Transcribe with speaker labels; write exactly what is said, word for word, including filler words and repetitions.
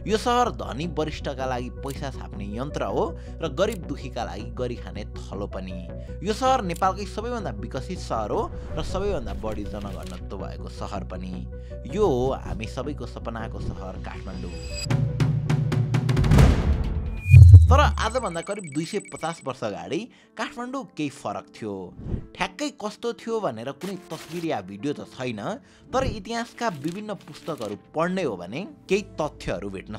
Speaker 1: यो सहर धनी वरिष्ठका लागि पैसा छाप्ने यन्त्र हो र गरिब दुखीका लागि गरी खाने थलो पनि। यो सहर नेपालकै सबैभन्दा विकसित सहर हो र सबैभन्दा बढी जनघनत्व भएको सहर पनि। यो हो हामी सबैको सपनाको सहर काठमाडौँ। तर आजभन्दा करिब दुई सय पचास वर्ष अगाडि काठमाडौँ केही फरक थियो। ठ्याक्कै कस्तो थियो भनेर कुनै तस्बिर या भिडियो त छैन, तर इतिहासका विभिन्न पुस्तकहरू पढ्ने हो भने केही तथ्यहरू भेट्न